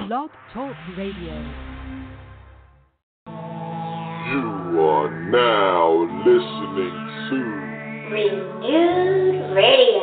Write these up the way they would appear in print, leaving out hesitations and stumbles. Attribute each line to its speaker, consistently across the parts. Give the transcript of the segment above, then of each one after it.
Speaker 1: Blog Talk Radio.
Speaker 2: You are now listening to
Speaker 3: Renewed Radio.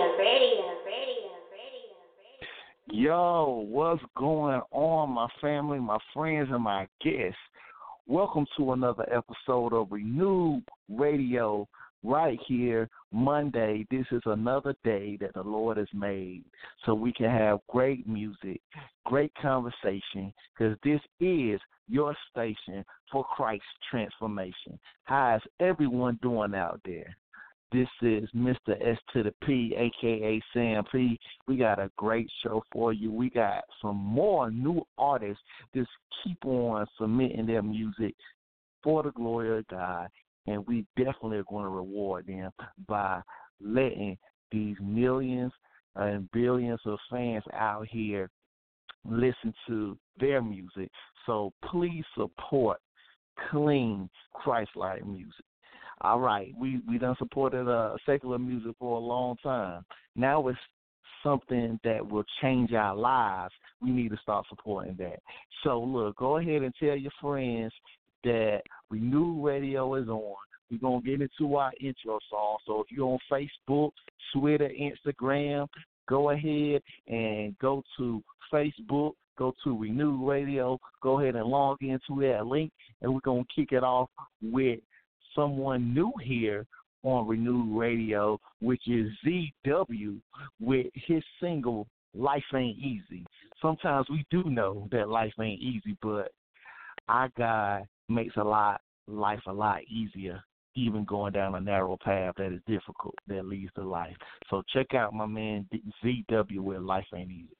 Speaker 4: Yo, what's going on, my family, my friends, and my guests? Welcome to another episode of Renewed Radio right here, Monday. This is another day that the Lord has made so we can have great music, great conversation, because this is your station for Christ's transformation. How is everyone doing out there? This is Mr. S to the P, a.k.a. Sam P. We got a great show for you. We got some more new artists. Just keep on submitting their music for the glory of God. And we definitely are going to reward them by letting these millions and billions of fans out here listen to their music. So please support clean, Christ-like music. All right, we done supported secular music for a long time. Now it's something that will change our lives. We need to start supporting that. So, look, go ahead and tell your friends that Renew Radio is on. We're going to get into our intro song. So if you're on Facebook, Twitter, Instagram, go ahead and go to Facebook, go to Renew Radio, go ahead and log into that link, and we're going to kick it off with someone new here on Renew Radio, which is ZW with his single, Life Ain't Easy. Sometimes we do know that life ain't easy, but our God makes life a lot easier, even going down a narrow path that is difficult, that leads to life. So check out my man ZW with Life Ain't Easy.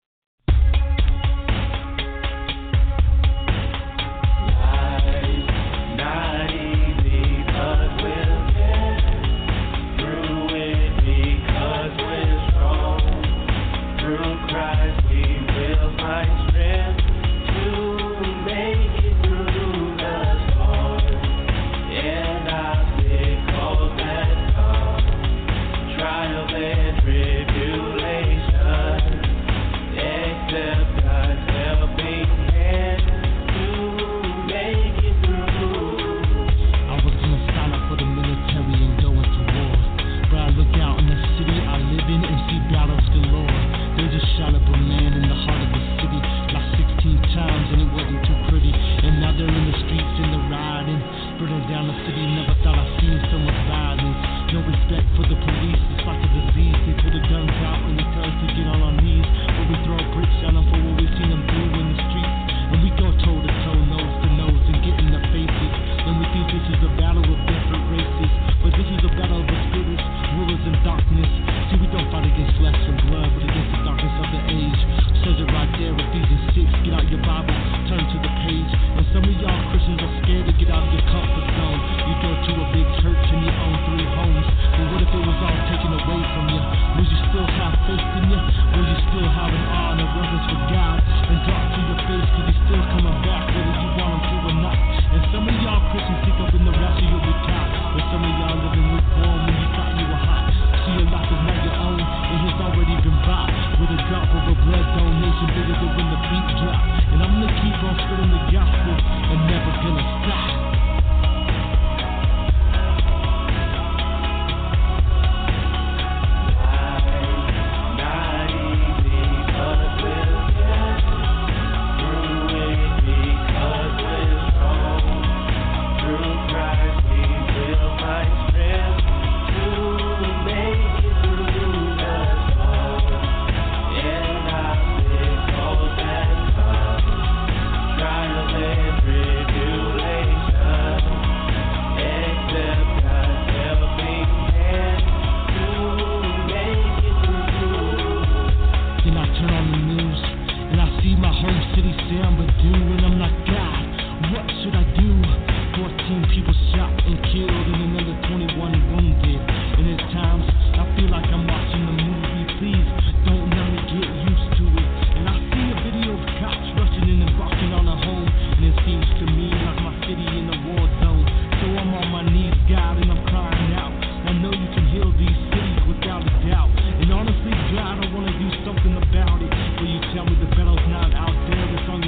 Speaker 5: Life not easy, but we'll get through it because we're strong. Through Christ we will find strength to make it through the storm. And obstacles that come, trials and tribulations, except God's helping hand to make it through.
Speaker 6: I was gonna sign up for the military and go into war, but I look out in the city I live in and see battles galore. They just shot up a man in the heart of the city like 16 times and it wasn't too pretty. And now they're in the streets and they're riding, burning down the city. Never thought I'd seen so much violence. No respect for the police, it's like a disease. They pull the guns out and they tell us to get on our knees, but we throw bricks at them for what we've seen them do in the streets. And we go toe to toe, nose to nose, and get in the faces. And we think this is a battle of different races, but this is a battle of the spirits, rulers in darkness. See, we don't fight against flesh and blood, but against the darkness of the age. Says it right there, Ephesians 6. Get out your Bible, turn to the page. And some of y'all Christians are scared to get out of your comfort zone. You go to a big church and you own 3 homes, but what if it was all taken away from you? Would you still have faith in you? Would you still have an awe and a reverence for God? And talk to your face, cause he's still coming back, whether you want him to or not. And some of y'all Christians think up in the rapture you'll be caught, but some of y'all living lukewarm when you thought you were hot. See, your life is not your own, it has already been bought with a drop of a blood donation bigger than when the beat drop. And I'm gonna keep on spreading the gospel and never gonna stop.
Speaker 5: Not easy, but we'll get through it because we're strong. Through Christ we will find strength to make it through the storm. And obstacles that come, trials and tribulations, except God's helping hand to make it through.
Speaker 6: Then I turn on the news and I see my home city say I'm a dude, and I'm like, God, what should I do? 14 people shot and killed and another 21 wounded. And at times I feel like I'm watching a movie. Please don't let me get used to it. And I see a video of cops rushing in and barking on a home, and it seems to me like my city in a war zone. So I'm on my knees, God, and I'm crying out. I know you can heal these cities without a doubt. And honestly, God, I wanna do something about it. But you tell me the battle's not out there, it's on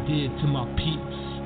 Speaker 6: did to my peeps.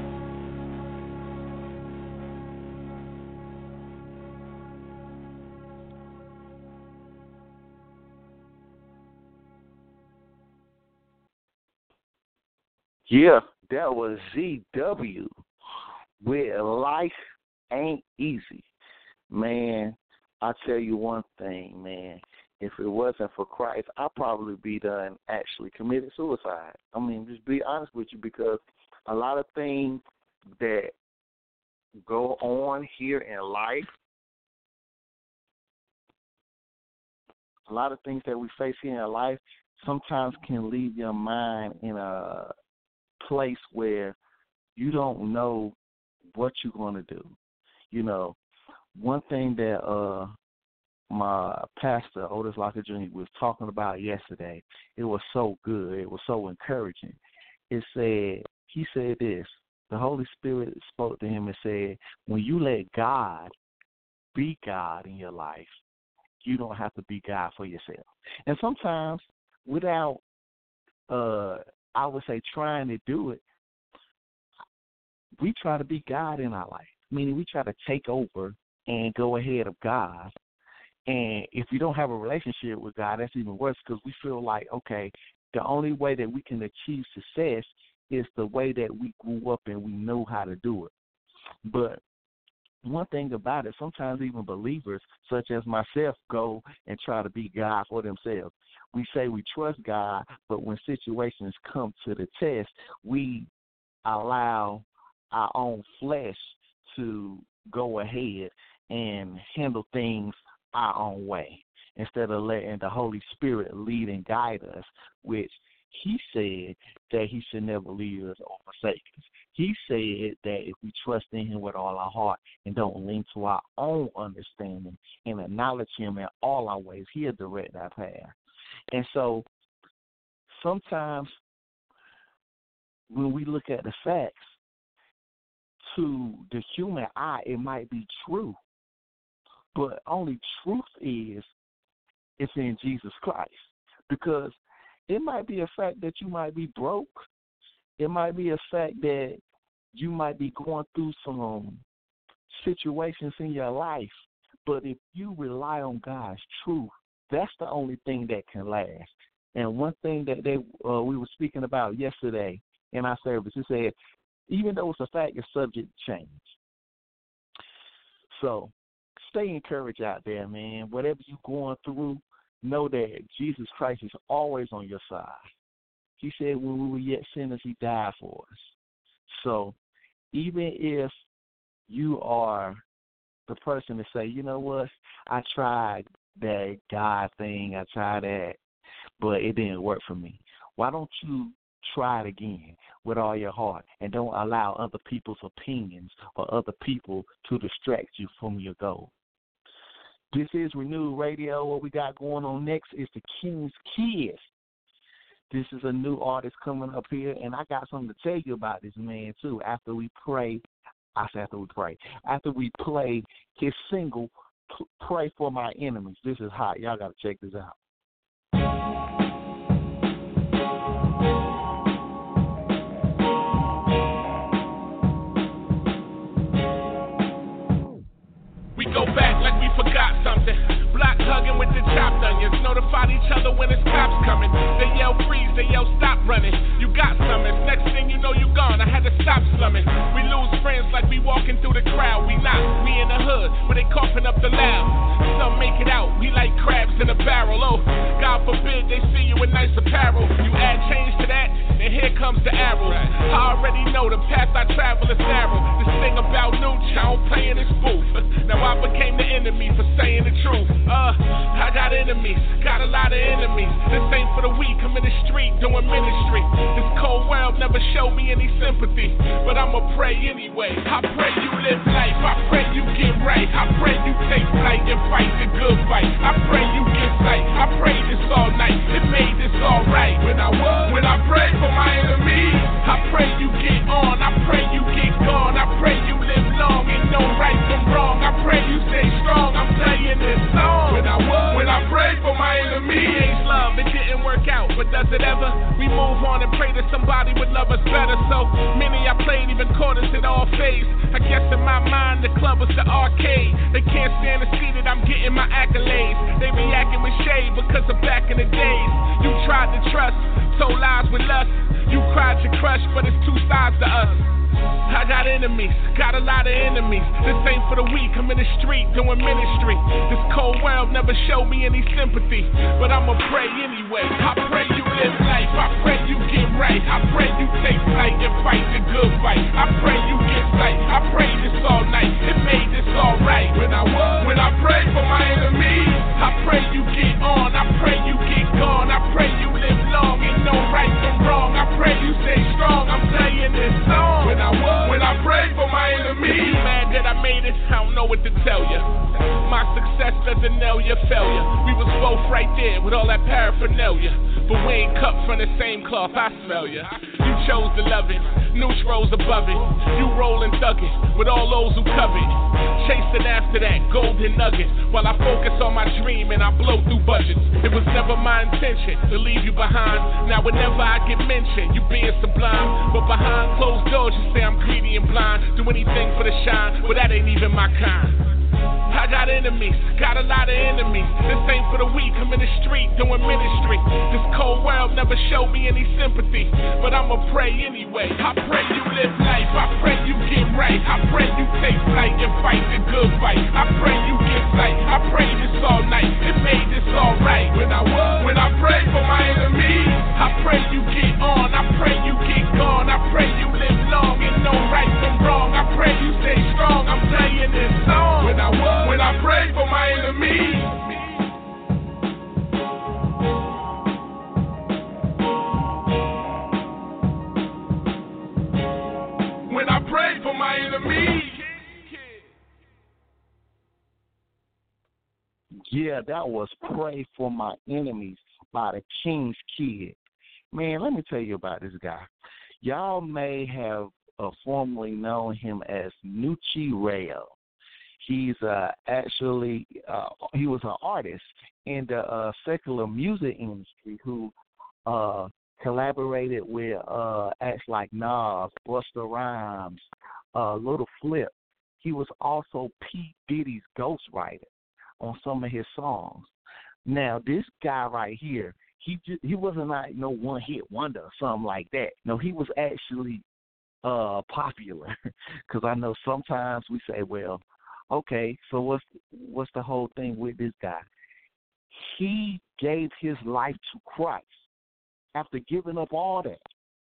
Speaker 4: Yeah, that was ZW with Life Ain't Easy. Man, I tell you one thing, man. If it wasn't for Christ, I'd probably be done actually committed suicide. I mean, just be honest with you, because a lot of things that go on here in life, a lot of things that we face here in life sometimes can leave your mind in a place where you don't know what you're going to do. You know, one thing that my pastor, Otis Locker Jr., was talking about yesterday, it was so good. It was so encouraging. He said this, the Holy Spirit spoke to him and said, when you let God be God in your life, you don't have to be God for yourself. And sometimes without, I would say, trying to do it, we try to be God in our life, meaning we try to take over and go ahead of God. And if you don't have a relationship with God, that's even worse, because we feel like, okay, the only way that we can achieve success is the way that we grew up and we know how to do it. But one thing about it, sometimes even believers, such as myself, go and try to be God for themselves. We say we trust God, but when situations come to the test, we allow our own flesh to go ahead and handle things our own way instead of letting the Holy Spirit lead and guide us, which he said that he should never leave us or forsake us. He said that if we trust in him with all our heart and don't lean to our own understanding and acknowledge him in all our ways, he'll direct our path. And so sometimes when we look at the facts, to the human eye, it might be true. But only truth is it's in Jesus Christ. Because it might be a fact that you might be broke. It might be a fact that you might be going through some situations in your life. But if you rely on God's truth, that's the only thing that can last. And one thing that we were speaking about yesterday in our service, it said, even though it's a fact, it's subject to change. So stay encouraged out there, man. Whatever you're going through, know that Jesus Christ is always on your side. He said when we were yet sinners, he died for us. So even if you are the person to say, you know what, I tried that God thing, I tried that, but it didn't work for me. Why don't you try it again with all your heart and don't allow other people's opinions or other people to distract you from your goal. This is Renewed Radio. What we got going on next is the King's Kids. This is a new artist coming up here, and I got something to tell you about this man, too. After we play his single, Pray for My Enemies. This is hot. Y'all got to check this out.
Speaker 1: We go back like we forgot something. Block hugging with the chopped onions. Notified each other when it's cops coming. They yell freeze, they yell stop running. You got summons, next thing you know you gone. I had to stop slumming. We lose friends like we walking through the crowd. We not, we in the hood, where they coughing up the loud. Some make it out, we like crabs in a barrel. Oh, God forbid they see you in nice apparel. You add change to that, and here comes the arrow. I already know the path I travel is narrow. This thing about Nooch, I don't play in this booth. Now I became the enemy for saying the truth. I got enemies, got a lot of enemies. This ain't for the weak, I'm in the street doing ministry. This cold world never showed me any sympathy, but I'ma pray anyway. I pray you live life, I pray you get right. I pray you take flight and fight the good fight. I pray you get sight, I pray this all night. It made this alright. When I pray for my enemies, I pray you get on, I pray you get gone. I pray you live long and know right from wrong. I pray you stay strong, I'm playing this song. When I pray for my enemies, love, it didn't work out, but does it ever? We move on and pray that somebody would love us better. So living quarters, it all fades. I guess in my mind, the club was the arcade. They can't stand to see that I'm getting my accolades. They reacting with shade because of back in the days. You tried to trust, told lies with lust. You cried your crush, but it's two sides to us. I got enemies, got a lot of enemies. This ain't for the weak, I'm in the street doing ministry. This cold world never showed me any sympathy, but I'ma pray anyway. I pray you live life, I pray you get right. I pray you take flight and fight the good fight. I pray you get sight, I pray this all night. It made this alright. When I pray for my enemies, I pray you get on, I pray you get gone. I pray you live long, ain't no right from wrong. I pray you stay strong, I'm playing this song. When I pray for my enemies, you mad that I made it? I don't know what to tell you. My success doesn't know your failure. We was both right there with all that paraphernalia, but we ain't cut from the same cloth. I smell ya. You chose to love it, Nooch rose above it. You rollin' thuggin' with all those who covet, chasing after that golden nugget, while I focus on my dream and I blow through budgets. It was never my intention to leave you behind. Now whenever I get mentioned, you being sublime, but behind closed doors you say I'm greedy and blind. Do anything for the shine, but that ain't even my kind. I got enemies, got a lot of enemies. This ain't for the weak, I'm in the street doing ministry. This cold world never showed me any sympathy, but I'ma pray anyway. I pray you live life, I pray you get right. I pray you take flight and fight the good fight. I pray you get sight, I pray this all night. It made this alright. When I pray for my enemies, I pray you get on, I pray you get gone. I pray you live long and no right from wrong. I pray you stay strong, I'm playing this song. When I pray for my enemies, when I pray for my enemies.
Speaker 4: Yeah, that was Pray for My Enemies by the King's Kid. Man, let me tell you about this guy. Y'all may have formerly known him as Nucci Rayo. He's actually he was an artist in the secular music industry who collaborated with acts like Nas, Busta Rhymes, Little Flip. He was also P. Diddy's ghostwriter on some of his songs. Now, this guy right here, he wasn't like no one-hit wonder or something like that. No, he was actually popular, because I know sometimes we say, well, okay, so what's the whole thing with this guy? He gave his life to Christ after giving up all that.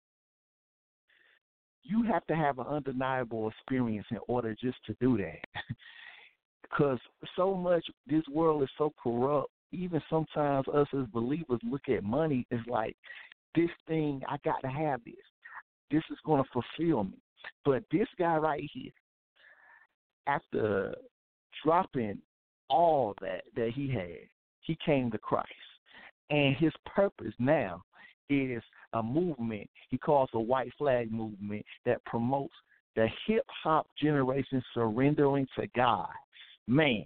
Speaker 4: You have to have an undeniable experience in order just to do that. Because so much, this world is so corrupt. Even sometimes us as believers look at money as like, this thing, I got to have this. This is going to fulfill me. But this guy right here, after dropping all that he had, he came to Christ. And his purpose now is a movement he calls the White Flag Movement that promotes the hip-hop generation surrendering to God. Man,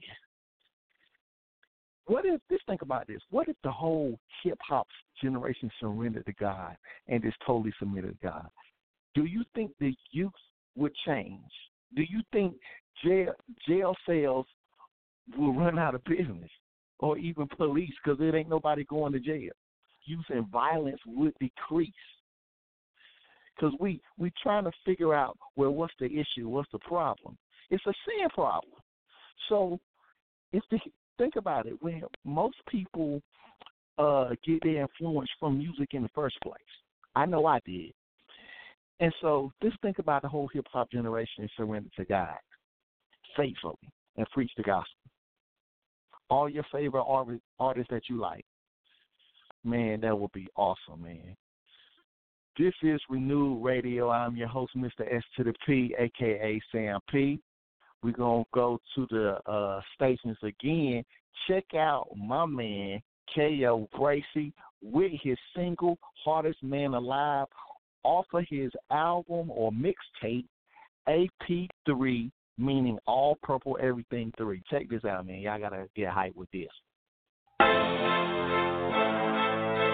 Speaker 4: just think about this. What if the whole hip-hop generation surrendered to God and is totally submitted to God? Do you think the youth would change? Do you think jail cells will run out of business, or even police, because there ain't nobody going to jail? Youth and violence would decrease. Because we trying to figure out, well, what's the issue, what's the problem? It's a sin problem. So think about it. When most people get their influence from music in the first place, I know I did. And so just think about the whole hip-hop generation surrender to God faithfully and preach the gospel. All your favorite artists that you like. Man, that would be awesome, man. This is Renewed Radio. I'm your host, Mr. S to the P, a.k.a. Sam P. We're going to go to the stations again. Check out my man, K.O. Gracie, with his single, Hardest Man Alive, off of his album or mixtape, AP3, meaning All Purple Everything 3. Check this out, man. Y'all got to get hyped with this.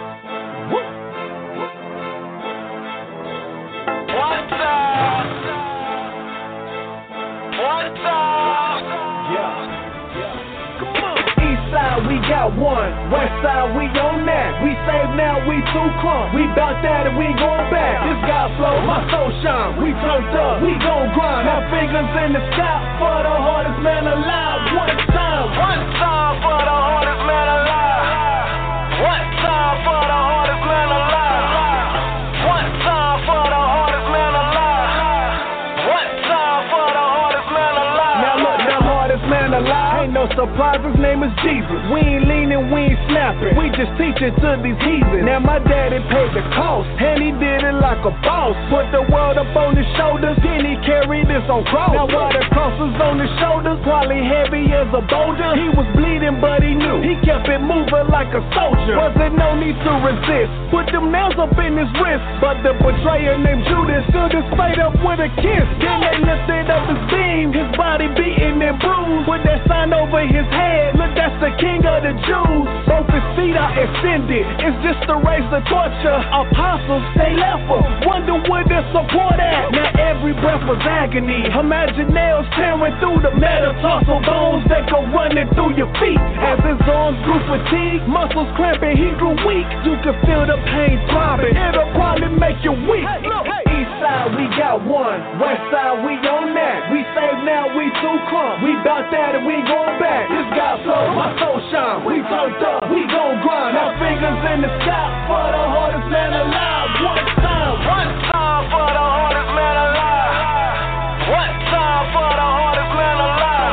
Speaker 5: What's up?
Speaker 3: got one. West side, we on that. We save now, we too crunk. We bout that and we going back. This God flow, my soul shine. We turned up, we gon' grind. Our fingers in the sky for the hardest man alive. One time for the hardest man alive. One time for the hardest man alive. One time for the hardest man alive. One time for the hardest man alive. Now look, the hardest man alive. Ain't no surprise, his name is Jesus. We ain't leaning, we ain't snapping. We just teach it to these heathens. Now my daddy paid the cost, and he did it like a boss. Put the world up on his shoulders, then he carried this on cross. Now while the cross was on his shoulders, probably heavy as a boulder. He was bleeding, but he knew. He kept it moving like a soldier. Wasn't no need to resist. Put them nails up in his wrist, but the betrayer named Judas stood his fate up with a kiss. Then they lifted up his beam, his body beaten and bruised, with that sign over his head. Look, that's the king of the Jews. Both his feet are extended. It's just to raise the torture. Apostles, they left him. Wonder where their support at. Now every breath was agony. Imagine nails tearing through the metatarsal bones that go running through your feet. As his arms grew fatigued, muscles cramping, he grew weak. You could feel the pain throbbing. It'll probably make you weak. East side, we got one. West side, we on that. We save now, we too crunk. We bout that and we going back. This God flow, my soul shine. We turned up, we gon' grind. Our fingers in the sky for the hardest man alive. One time for the hardest man alive. One time for the hardest man alive.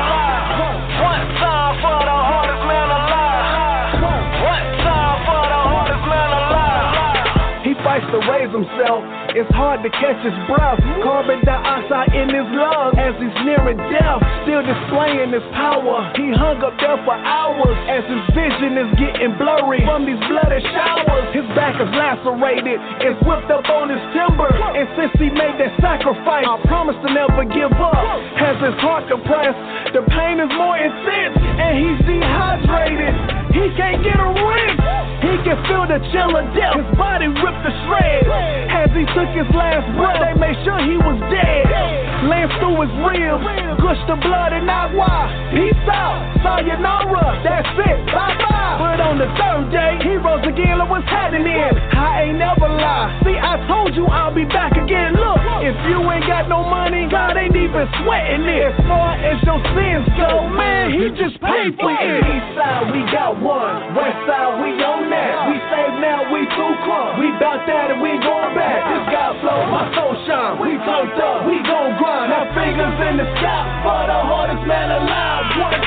Speaker 3: One time for the hardest man alive. One time for the hardest man alive. He fights to raise himself. It's hard to catch his breath. Carbon dioxide in his lungs as he's nearing death. Still displaying his power. He hung up there for hours as his vision is getting blurry from these bloody showers. His back is lacerated. It's whipped up on his timber. And since he made that sacrifice, I promise to never give up. Has his heart depressed. The pain is more intense. And he's dehydrated. He can't get a rinse. He can feel the chill of death. His body ripped to shreds. As he took his last breath, they made sure he was dead. Lance through his ribs, gushed the blood and agua. Peace out, sayonara, that's it, bye-bye. But on the third day, he rose again, look what's happening. I ain't never lie. See, I told you I'll be back again. Look, if you ain't got no money, God ain't even sweating it. As far as your sins go, man, he just paid for it. East side, we got one. West side, we on that. We save now, we too crunk. We bout that and we going back. This God flow, my soul shine. We turned up, we gon' grind. Our fingers in the sky for the hardest man alive. One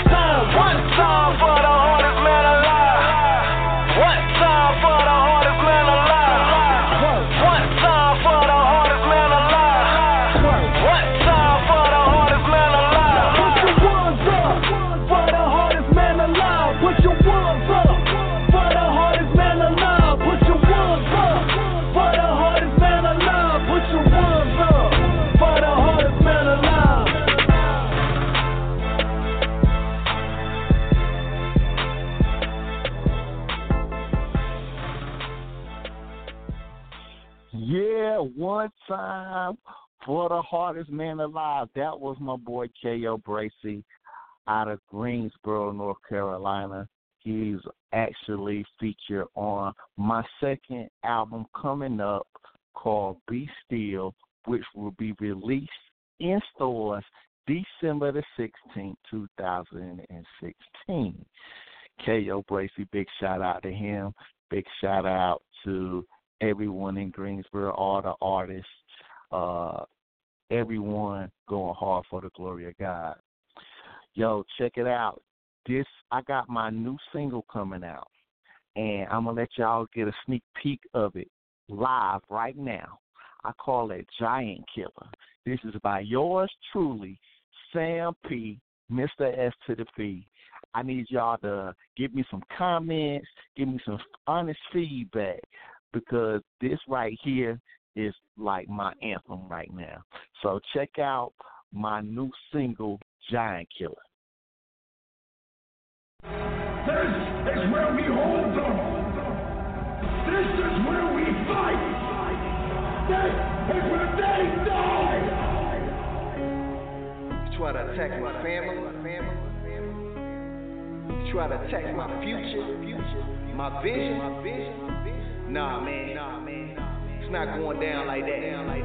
Speaker 3: time for the hardest man alive. One time for the hardest man alive. One time for the hardest man alive. One time for the hardest man alive. Put your ones up for the hardest man alive. Put your ones up for the hardest man alive. Put your ones up for the hardest man alive. Put your ones up for the hardest man alive.
Speaker 4: Yeah, one time for the hardest man alive. That was my boy K.O. Bracey out of Greensboro, North Carolina. He's actually featured on my second album coming up called Be Still, which will be released in stores December the 16th, 2016. K.O. Bracey, big shout out to him. Big shout out to everyone in Greensboro, all the artists, everyone going hard for the glory of God. Yo, check it out. I got my new single coming out, and I'm going to let y'all get a sneak peek of it live right now. I call it Giant Killer. This is by yours truly, Sam P., Mr. S to the P. I need y'all to give me some comments, give me some honest feedback, because this right here is like my anthem right now. So check out my new single, Giant Killer.
Speaker 7: This is where we hold them. This is where we fight. This is where they die.
Speaker 8: You try to attack my family. You Try to attack my future, my vision. Nah, man. It's not going down like that.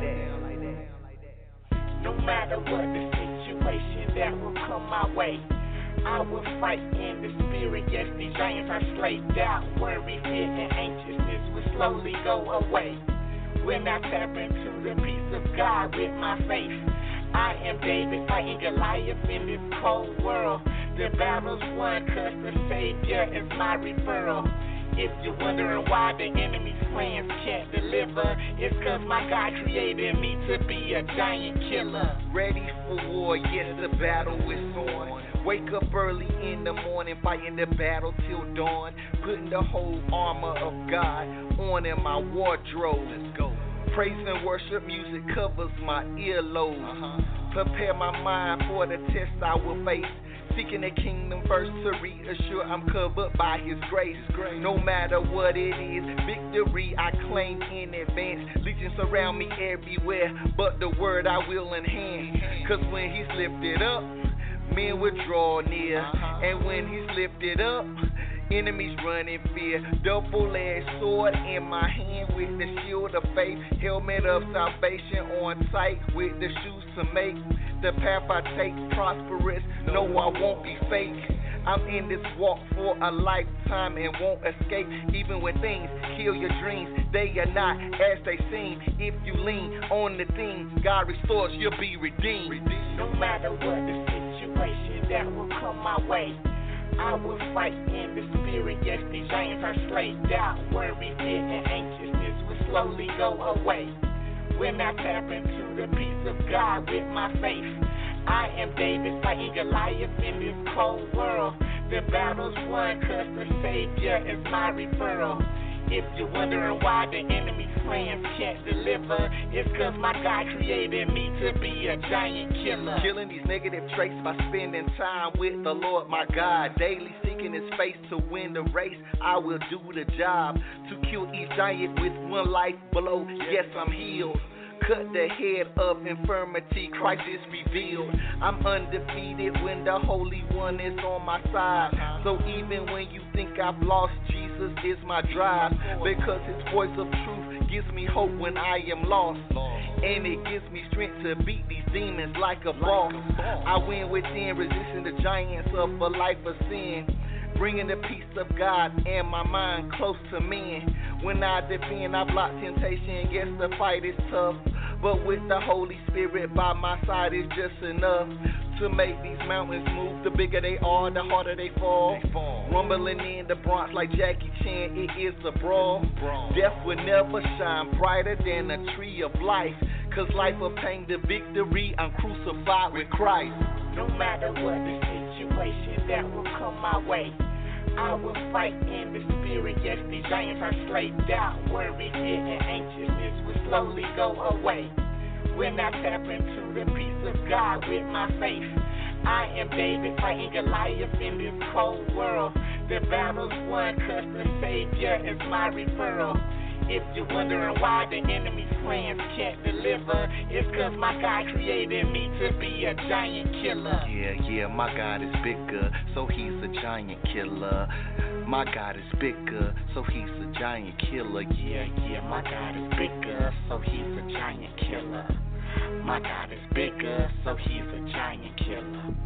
Speaker 9: No matter what the situation that will come my way, I will fight in the spirit. Yes, these giants are slayed. Doubt, worry, fear, and anxiousness will slowly go away when I tap into the peace of God with my faith. I am David fighting Goliath in this cold world. The battle's won 'cause the Savior is my referral. If you're wondering why the enemy's plans can't deliver, it's 'cause my God created me to be a giant killer.
Speaker 8: Ready for war, yes, the battle is on. Wake up early in the morning, fighting the battle till dawn. Putting the whole armor of God on in my wardrobe. Let's go. Praise and worship music covers my earlobe. Prepare my mind for the test I will face. Seeking the kingdom first to reassure I'm covered by His grace. No matter what it is, victory I claim in advance. Legions surround me everywhere, but the word I will enhance. 'Cause when He's lifted up, men will draw near. And when He's lifted up, enemies run in fear. Double-edged sword in my hand with the shield of faith. Helmet of salvation on sight with the shoes to make the path I take prosperous. No, I won't be fake. I'm in this walk for a lifetime and won't escape. Even when things kill your dreams, they are not as they seem. If you lean on the thing God restores, you'll be redeemed.
Speaker 9: No matter what the situation that will come my way, I will fight in the spirit. Yes, these giants are slayed. Doubt, worry, fear, and anxiousness will slowly go away when I tap into the peace of God with my faith. I am David fighting Goliath in this cold world. The battle's won 'cause the Savior is my referral. If you're wondering why the enemy's plans can't deliver, it's 'cause my God created me to be a giant killer.
Speaker 8: Killing these negative traits by spending time with the Lord my God. Daily seeking His face to win the race. I will do the job to kill each giant with one life blow. Yes, I'm healed. Cut the head of infirmity, Christ is revealed. I'm undefeated when the Holy One is on my side. So even when you think I've lost, Jesus is my drive. Because His voice of truth gives me hope when I am lost. And it gives me strength to beat these demons like a boss. I win within, resisting the giants of a life of sin. Bringing the peace of God and my mind close to men. When I defend, I block temptation. Yes, the fight is tough, but with the Holy Spirit by my side is just enough to make these mountains move. The bigger they are, the harder they fall. Rumbling in the Bronx like Jackie Chan, it is a brawl. Death will never shine brighter than a tree of life. 'Cause life obtained the victory, I'm crucified with Christ.
Speaker 9: No matter what the situation that will come my way, I will fight in the spirit. Yes, these giants are slayed. Doubt, worry, fear, and anxiousness will slowly go away when I tap into the peace of God with my faith. I am David fighting Goliath in this cold world. The battle's won 'cause the Savior is my referral. If you're wondering why the enemy's plans can't deliver, it's 'cause my God created me to be a giant killer.
Speaker 8: Yeah, my God is bigger, so He's a giant killer. My God is bigger, so He's a giant killer.
Speaker 9: Yeah, my God is bigger, so He's a giant killer. My God is bigger, so He's a giant killer.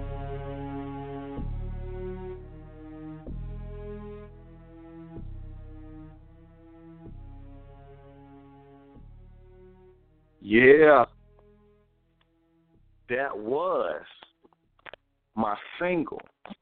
Speaker 4: Yeah, that was my single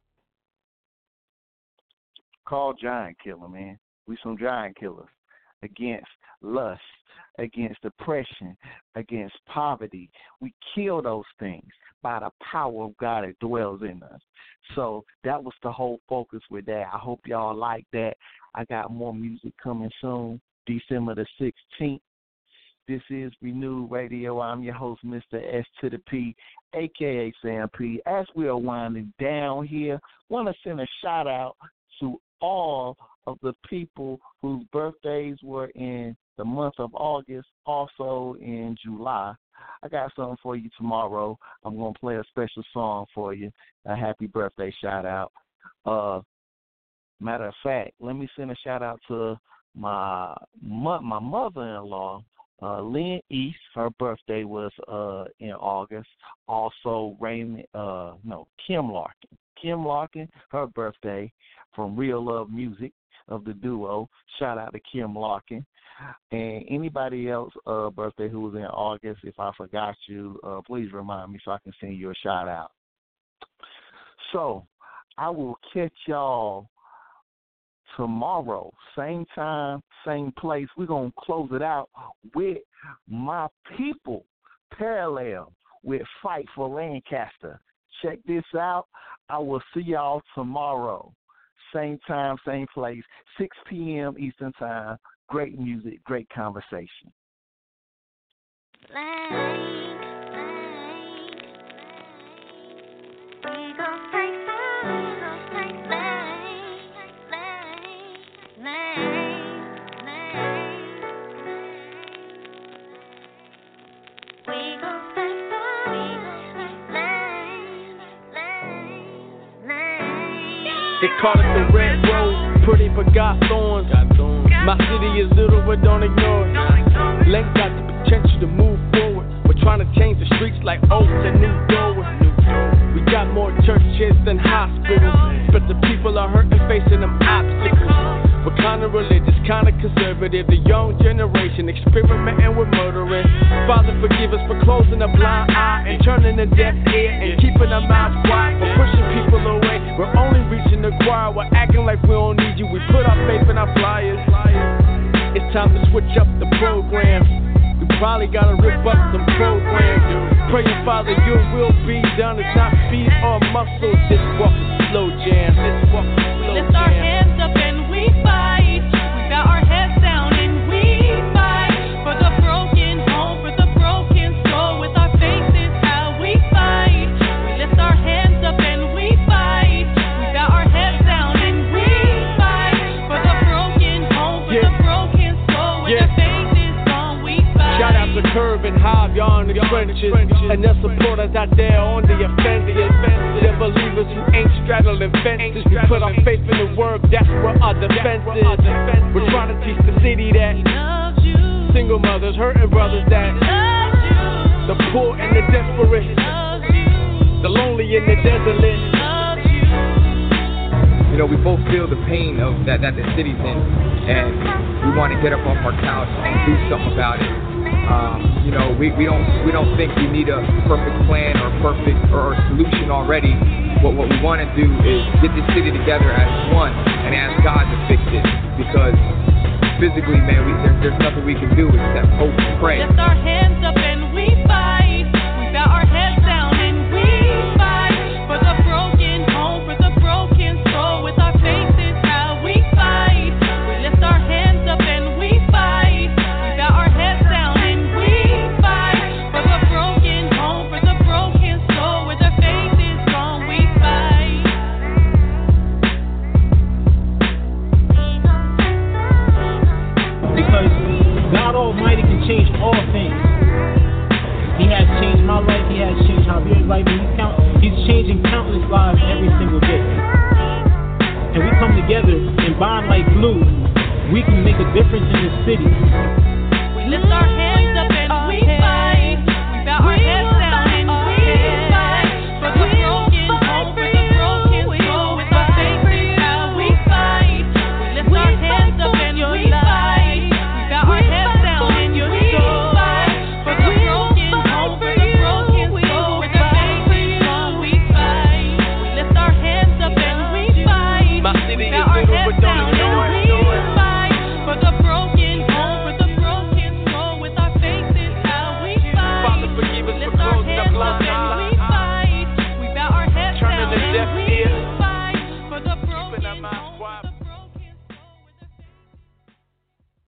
Speaker 4: called Giant Killer, man. We some giant killers against lust, against depression, against poverty. We kill those things by the power of God that dwells in us. So that was the whole focus with that. I hope y'all like that. I got more music coming soon, December the 16th. This is Renewed Radio. I'm your host, Mr. S to the P, a.k.a. Sam P. As we are winding down here, want to send a shout-out to all of the people whose birthdays were in the month of August, also in July. I got something for you tomorrow. I'm going to play a special song for you, a happy birthday shout-out. Matter of fact, let me send a shout out to my mother-in-law, Lynn East. Her birthday was in August. Also, Kim Larkin. Kim Larkin, her birthday, from Real Love Music of the duo. Shout out to Kim Larkin. And anybody else birthday who was in August, if I forgot you, please remind me so I can send you a shout out. So I will catch y'all tomorrow, same time, same place. We're going to close it out with my people, Parallel, with Fight for Lancaster. Check this out. I will see y'all tomorrow, same time, same place, 6 p.m. Eastern Time. Great music, great conversation.
Speaker 10: They call it the red road, pretty but got thorns. My city is little but don't ignore it. Link got the potential to move forward. We're trying to change the streets like oats and new doorways. We got more churches than hospitals, but the people are hurting, facing them obstacles. We're kinda religious, kinda conservative. The young generation experimenting with murdering. Father, forgive us for closing a blind eye and turning a deaf ear and keeping our mouths quiet. We're pushing people away. We're only reaching the choir. We're acting like we don't need you. We put our faith in our flyers. It's time to switch up the program. We probably gotta rip up some programs. Praying, Father, your will be done. It's not speed or muscle. This walk is slow jam. This walk is slow jam.
Speaker 11: Lift our hands up and we fight. We got our heads down and we fight for the broken home, for the broken soul. With our faces, how we fight. We lift our hands up and we fight. We got our heads down and we fight for the broken home, for the broken soul. With our faces on, we fight.
Speaker 10: Shout out to Curve and Hob, y'all in the trenches, and the supporters out there on the offenses. The believers who ain't straddling fences. We put our faith in the word, that's where our defense is. We're trying to teach the city that single mothers hurting brothers, that the poor and the desperate, the lonely and the desolate.
Speaker 12: You know, we both feel the pain of that the city's in, and we want to get up off our couch and do something about it. You know, we don't think we need a perfect plan or a solution already. What we want to do is get this city together as one and ask God to fix it, because physically, man, there's nothing we can do except hope and pray.
Speaker 11: Lift our hands up and we fight. We got our heads down and we fight for the broken home, for the broken soul. With our faces, how we fight. We lift our hands up and we fight. We got our heads down and we fight for the broken home, for the broken soul. With our faces on, we fight.
Speaker 6: Because God Almighty can change all things. He has changed my life. He has changed how your life. He's changing countless lives every single day. And we come together and bond like glue. We can make a difference in the city.